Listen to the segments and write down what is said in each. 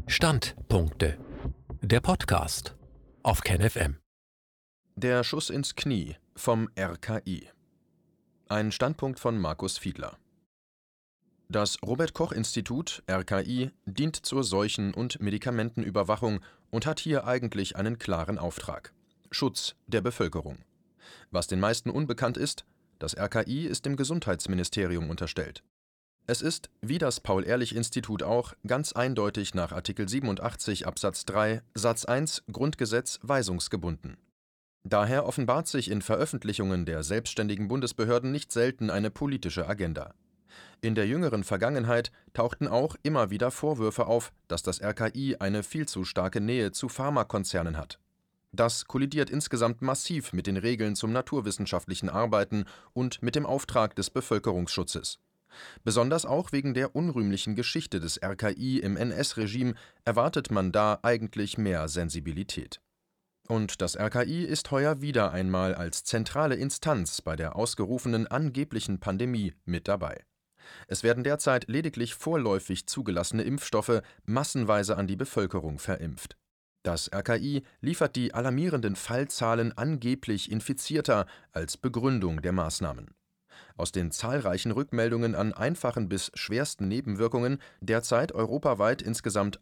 Standpunkte. Der Podcast auf KenFM. Der Schuss ins Knie vom RKI. Ein Standpunkt von Markus Fiedler. Das Robert-Koch-Institut (RKI) dient zur Seuchen- und Medikamentenüberwachung und hat hier eigentlich einen klaren Auftrag: Schutz der Bevölkerung. Was den meisten unbekannt ist: Das RKI ist dem Gesundheitsministerium unterstellt. Es ist, wie das Paul-Ehrlich-Institut auch, ganz eindeutig nach Artikel 87 Absatz 3 Satz 1 Grundgesetz weisungsgebunden. Daher offenbart sich in Veröffentlichungen der selbstständigen Bundesbehörden nicht selten eine politische Agenda. In der jüngeren Vergangenheit tauchten auch immer wieder Vorwürfe auf, dass das RKI eine viel zu starke Nähe zu Pharmakonzernen hat. Das kollidiert insgesamt massiv mit den Regeln zum naturwissenschaftlichen Arbeiten und mit dem Auftrag des Bevölkerungsschutzes. Besonders auch wegen der unrühmlichen Geschichte des RKI im NS-Regime erwartet man da eigentlich mehr Sensibilität. Und das RKI ist heuer wieder einmal als zentrale Instanz bei der ausgerufenen angeblichen Pandemie mit dabei. Es werden derzeit lediglich vorläufig zugelassene Impfstoffe massenweise an die Bevölkerung verimpft. Das RKI liefert die alarmierenden Fallzahlen angeblich Infizierter als Begründung der Maßnahmen. Aus den zahlreichen Rückmeldungen an einfachen bis schwersten Nebenwirkungen, derzeit europaweit insgesamt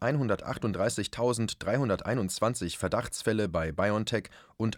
138.321 Verdachtsfälle bei BioNTech und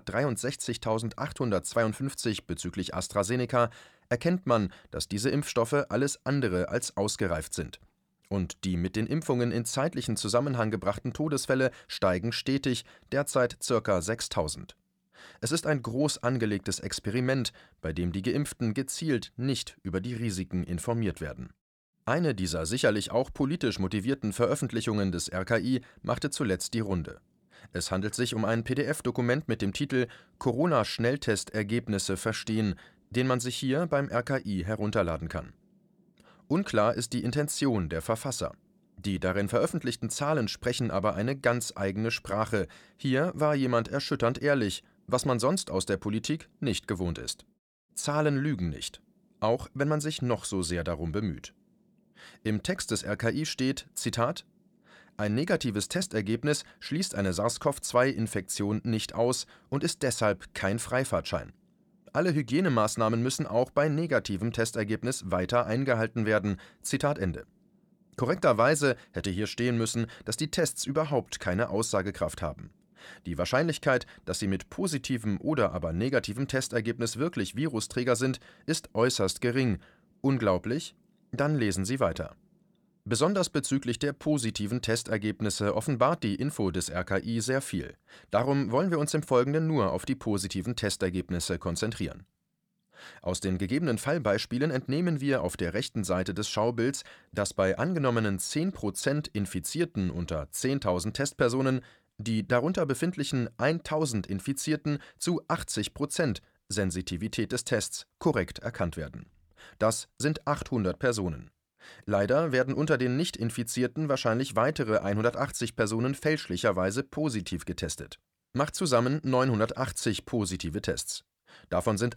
163.852 bezüglich AstraZeneca, erkennt man, dass diese Impfstoffe alles andere als ausgereift sind. Und die mit den Impfungen in zeitlichen Zusammenhang gebrachten Todesfälle steigen stetig, derzeit ca. 6.000. Es ist ein groß angelegtes Experiment, bei dem die Geimpften gezielt nicht über die Risiken informiert werden. Eine dieser sicherlich auch politisch motivierten Veröffentlichungen des RKI machte zuletzt die Runde. Es handelt sich um ein PDF-Dokument mit dem Titel »Corona-Schnelltestergebnisse verstehen«, den man sich hier beim RKI herunterladen kann. Unklar ist die Intention der Verfasser. Die darin veröffentlichten Zahlen sprechen aber eine ganz eigene Sprache. Hier war jemand erschütternd ehrlich, was man sonst aus der Politik nicht gewohnt ist. Zahlen lügen nicht, auch wenn man sich noch so sehr darum bemüht. Im Text des RKI steht, Zitat: »Ein negatives Testergebnis schließt eine SARS-CoV-2-Infektion nicht aus und ist deshalb kein Freifahrtschein. Alle Hygienemaßnahmen müssen auch bei negativem Testergebnis weiter eingehalten werden.« Zitat Ende. Korrekterweise hätte hier stehen müssen, dass die Tests überhaupt keine Aussagekraft haben. Die Wahrscheinlichkeit, dass sie mit positivem oder aber negativem Testergebnis wirklich Virusträger sind, ist äußerst gering. Unglaublich? Dann lesen Sie weiter. Besonders bezüglich der positiven Testergebnisse offenbart die Info des RKI sehr viel. Darum wollen wir uns im Folgenden nur auf die positiven Testergebnisse konzentrieren. Aus den gegebenen Fallbeispielen entnehmen wir auf der rechten Seite des Schaubilds, dass bei angenommenen 10% Infizierten unter 10.000 Testpersonen die darunter befindlichen 1.000 Infizierten zu 80% Sensitivität des Tests korrekt erkannt werden. Das sind 800 Personen. Leider werden unter den Nicht-Infizierten wahrscheinlich weitere 180 Personen fälschlicherweise positiv getestet. Macht zusammen 980 positive Tests. Davon sind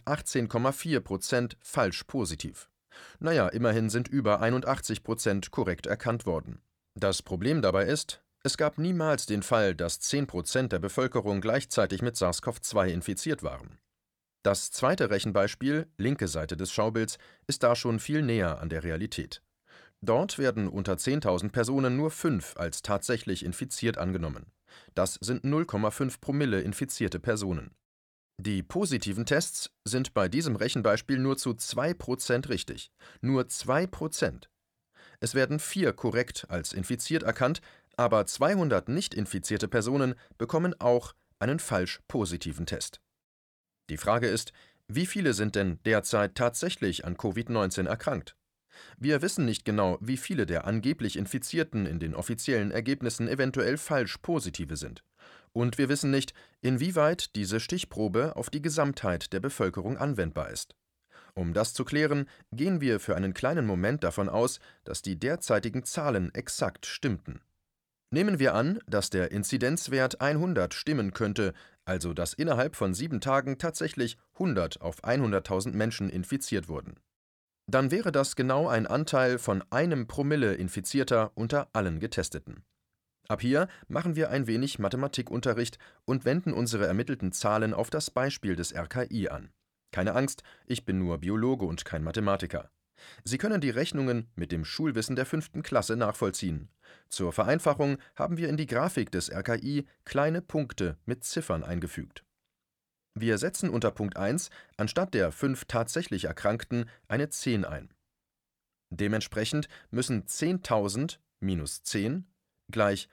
18,4% falsch positiv. Naja, immerhin sind über 81% korrekt erkannt worden. Das Problem dabei ist: Es gab niemals den Fall, dass 10% der Bevölkerung gleichzeitig mit SARS-CoV-2 infiziert waren. Das zweite Rechenbeispiel, linke Seite des Schaubilds, ist da schon viel näher an der Realität. Dort werden unter 10.000 Personen nur 5 als tatsächlich infiziert angenommen. Das sind 0,5 Promille infizierte Personen. Die positiven Tests sind bei diesem Rechenbeispiel nur zu 2% richtig. Nur 2%. Es werden 4 korrekt als infiziert erkannt, aber 200 nicht infizierte Personen bekommen auch einen falsch positiven Test. Die Frage ist, wie viele sind denn derzeit tatsächlich an Covid-19 erkrankt? Wir wissen nicht genau, wie viele der angeblich Infizierten in den offiziellen Ergebnissen eventuell falsch positive sind. Und wir wissen nicht, inwieweit diese Stichprobe auf die Gesamtheit der Bevölkerung anwendbar ist. Um das zu klären, gehen wir für einen kleinen Moment davon aus, dass die derzeitigen Zahlen exakt stimmten. Nehmen wir an, dass der Inzidenzwert 100 stimmen könnte, also dass innerhalb von 7 Tagen tatsächlich 100 auf 100.000 Menschen infiziert wurden. Dann wäre das genau ein Anteil von 1 Promille Infizierter unter allen Getesteten. Ab hier machen wir ein wenig Mathematikunterricht und wenden unsere ermittelten Zahlen auf das Beispiel des RKI an. Keine Angst, ich bin nur Biologe und kein Mathematiker. Sie können die Rechnungen mit dem Schulwissen der 5. Klasse nachvollziehen. Zur Vereinfachung haben wir in die Grafik des RKI kleine Punkte mit Ziffern eingefügt. Wir setzen unter Punkt 1 anstatt der 5 tatsächlich Erkrankten eine 10 ein. Dementsprechend müssen 10.000 minus 10 gleich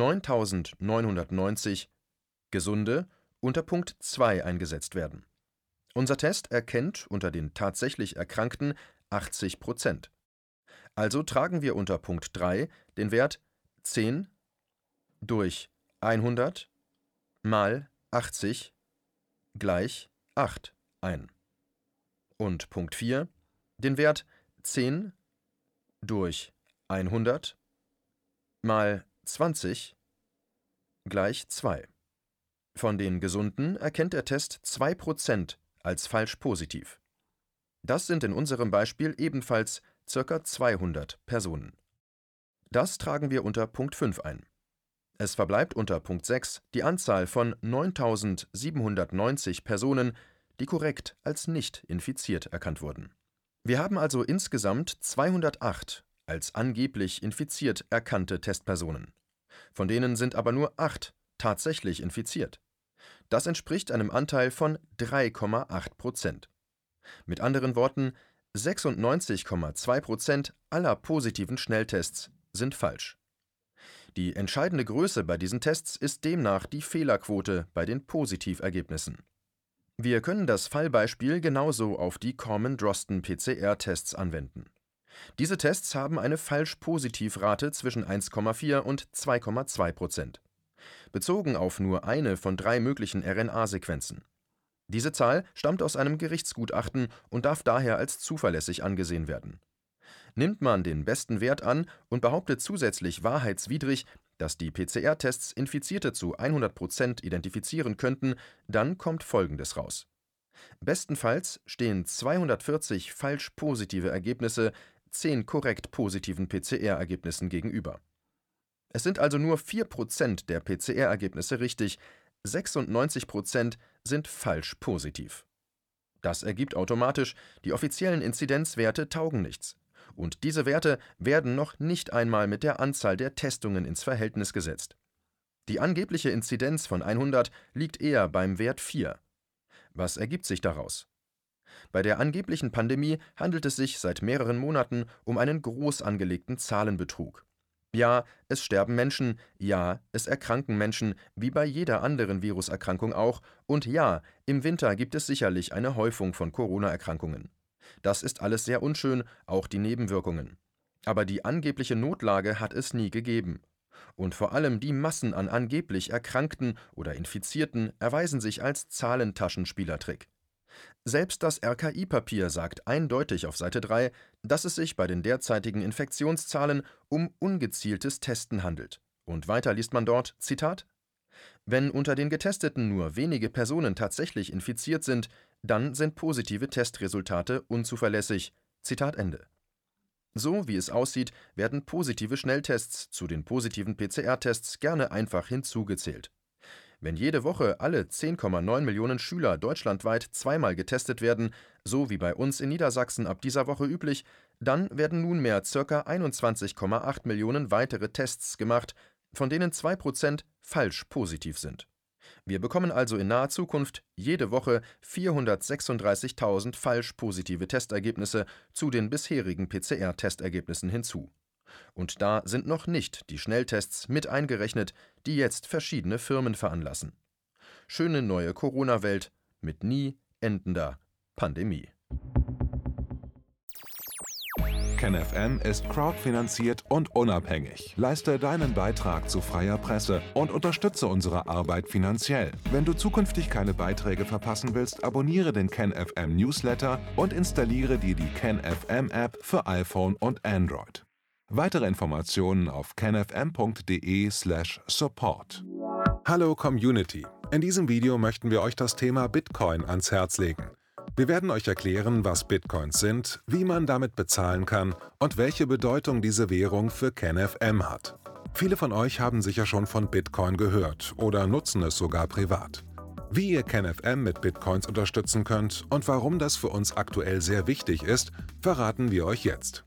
9.990 Gesunde unter Punkt 2 eingesetzt werden. Unser Test erkennt unter den tatsächlich Erkrankten 80%. Also tragen wir unter Punkt 3 den Wert 10 durch 100 mal 80 gleich 8 ein. Und Punkt 4 den Wert 10 durch 100 mal 20 gleich 2. Von den Gesunden erkennt der Test 2% als falsch positiv. Das sind in unserem Beispiel ebenfalls ca. 200 Personen. Das tragen wir unter Punkt 5 ein. Es verbleibt unter Punkt 6 die Anzahl von 9.790 Personen, die korrekt als nicht infiziert erkannt wurden. Wir haben also insgesamt 208 als angeblich infiziert erkannte Testpersonen. Von denen sind aber nur 8 tatsächlich infiziert. Das entspricht einem Anteil von 3,8%. Mit anderen Worten, 96,2% aller positiven Schnelltests sind falsch. Die entscheidende Größe bei diesen Tests ist demnach die Fehlerquote bei den Positivergebnissen. Wir können das Fallbeispiel genauso auf die Common-Drosten-PCR-Tests anwenden. Diese Tests haben eine Falsch-Positiv-Rate zwischen 1,4 und 2,2%. Bezogen auf nur eine von 3 möglichen RNA-Sequenzen. Diese Zahl stammt aus einem Gerichtsgutachten und darf daher als zuverlässig angesehen werden. Nimmt man den besten Wert an und behauptet zusätzlich wahrheitswidrig, dass die PCR-Tests Infizierte zu 100% identifizieren könnten, dann kommt Folgendes raus. Bestenfalls stehen 240 falsch positive Ergebnisse 10 korrekt positiven PCR-Ergebnissen gegenüber. Es sind also nur 4% der PCR-Ergebnisse richtig, 96% sind falsch positiv. Das ergibt automatisch, die offiziellen Inzidenzwerte taugen nichts. Und diese Werte werden noch nicht einmal mit der Anzahl der Testungen ins Verhältnis gesetzt. Die angebliche Inzidenz von 100 liegt eher beim Wert 4. Was ergibt sich daraus? Bei der angeblichen Pandemie handelt es sich seit mehreren Monaten um einen groß angelegten Zahlenbetrug. Ja, es sterben Menschen, ja, es erkranken Menschen, wie bei jeder anderen Viruserkrankung auch, und ja, im Winter gibt es sicherlich eine Häufung von Corona-Erkrankungen. Das ist alles sehr unschön, auch die Nebenwirkungen. Aber die angebliche Notlage hat es nie gegeben. Und vor allem die Massen an angeblich Erkrankten oder Infizierten erweisen sich als Zahlentaschenspielertrick. Selbst das RKI-Papier sagt eindeutig auf Seite 3, dass es sich bei den derzeitigen Infektionszahlen um ungezieltes Testen handelt. Und weiter liest man dort, Zitat: Wenn unter den Getesteten nur wenige Personen tatsächlich infiziert sind, dann sind positive Testresultate unzuverlässig. Zitat Ende. So wie es aussieht, werden positive Schnelltests zu den positiven PCR-Tests gerne einfach hinzugezählt. Wenn jede Woche alle 10,9 Millionen Schüler deutschlandweit zweimal getestet werden, so wie bei uns in Niedersachsen ab dieser Woche üblich, dann werden nunmehr ca. 21,8 Millionen weitere Tests gemacht, von denen 2% falsch positiv sind. Wir bekommen also in naher Zukunft jede Woche 436.000 falsch positive Testergebnisse zu den bisherigen PCR-Testergebnissen hinzu. Und da sind noch nicht die Schnelltests mit eingerechnet, die jetzt verschiedene Firmen veranlassen. Schöne neue Corona-Welt mit nie endender Pandemie. KenFM ist crowdfinanziert und unabhängig. Leiste deinen Beitrag zu freier Presse und unterstütze unsere Arbeit finanziell. Wenn du zukünftig keine Beiträge verpassen willst, abonniere den KenFM Newsletter und installiere dir die KenFM App für iPhone und Android. Weitere Informationen auf kenfm.de/support. Hallo Community! In diesem Video möchten wir euch das Thema Bitcoin ans Herz legen. Wir werden euch erklären, was Bitcoins sind, wie man damit bezahlen kann und welche Bedeutung diese Währung für KenFM hat. Viele von euch haben sicher schon von Bitcoin gehört oder nutzen es sogar privat. Wie ihr KenFM mit Bitcoins unterstützen könnt und warum das für uns aktuell sehr wichtig ist, verraten wir euch jetzt.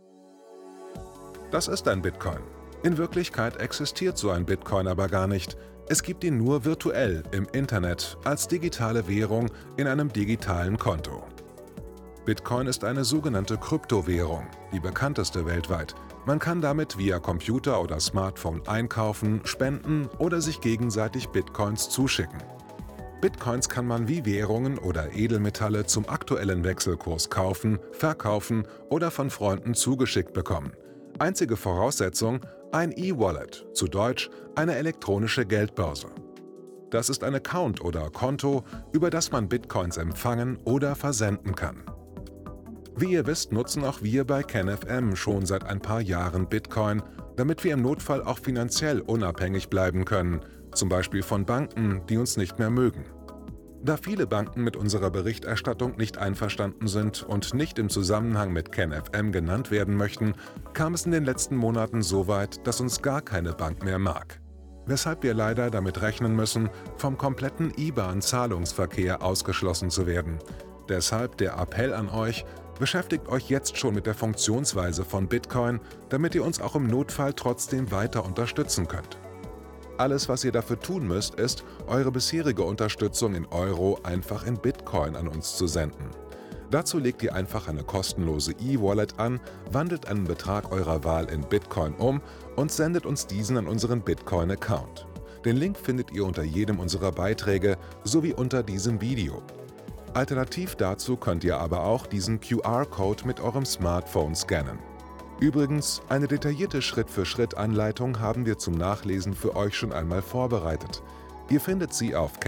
Das ist ein Bitcoin. In Wirklichkeit existiert so ein Bitcoin aber gar nicht. Es gibt ihn nur virtuell im Internet als digitale Währung in einem digitalen Konto. Bitcoin ist eine sogenannte Kryptowährung, die bekannteste weltweit. Man kann damit via Computer oder Smartphone einkaufen, spenden oder sich gegenseitig Bitcoins zuschicken. Bitcoins kann man wie Währungen oder Edelmetalle zum aktuellen Wechselkurs kaufen, verkaufen oder von Freunden zugeschickt bekommen. Einzige Voraussetzung: ein E-Wallet, zu Deutsch eine elektronische Geldbörse. Das ist ein Account oder Konto, über das man Bitcoins empfangen oder versenden kann. Wie ihr wisst, nutzen auch wir bei KenFM schon seit ein paar Jahren Bitcoin, damit wir im Notfall auch finanziell unabhängig bleiben können, zum Beispiel von Banken, die uns nicht mehr mögen. Da viele Banken mit unserer Berichterstattung nicht einverstanden sind und nicht im Zusammenhang mit KenFM genannt werden möchten, kam es in den letzten Monaten so weit, dass uns gar keine Bank mehr mag. Weshalb wir leider damit rechnen müssen, vom kompletten IBAN-Zahlungsverkehr ausgeschlossen zu werden. Deshalb der Appell an euch: Beschäftigt euch jetzt schon mit der Funktionsweise von Bitcoin, damit ihr uns auch im Notfall trotzdem weiter unterstützen könnt. Alles, was ihr dafür tun müsst, ist, eure bisherige Unterstützung in Euro einfach in Bitcoin an uns zu senden. Dazu legt ihr einfach eine kostenlose E-Wallet an, wandelt einen Betrag eurer Wahl in Bitcoin um und sendet uns diesen an unseren Bitcoin-Account. Den Link findet ihr unter jedem unserer Beiträge sowie unter diesem Video. Alternativ dazu könnt ihr aber auch diesen QR-Code mit eurem Smartphone scannen. Übrigens, eine detaillierte Schritt-für-Schritt-Anleitung haben wir zum Nachlesen für euch schon einmal vorbereitet. Ihr findet sie auf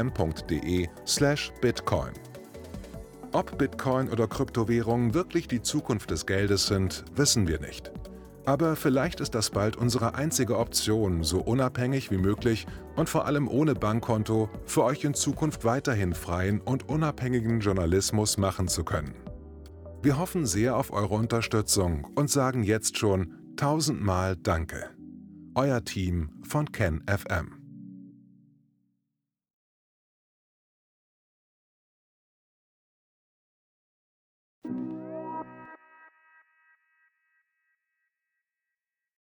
kenfm.de/bitcoin. Ob Bitcoin oder Kryptowährungen wirklich die Zukunft des Geldes sind, wissen wir nicht. Aber vielleicht ist das bald unsere einzige Option, so unabhängig wie möglich und vor allem ohne Bankkonto für euch in Zukunft weiterhin freien und unabhängigen Journalismus machen zu können. Wir hoffen sehr auf eure Unterstützung und sagen jetzt schon 1000-mal Danke. Euer Team von KenFM.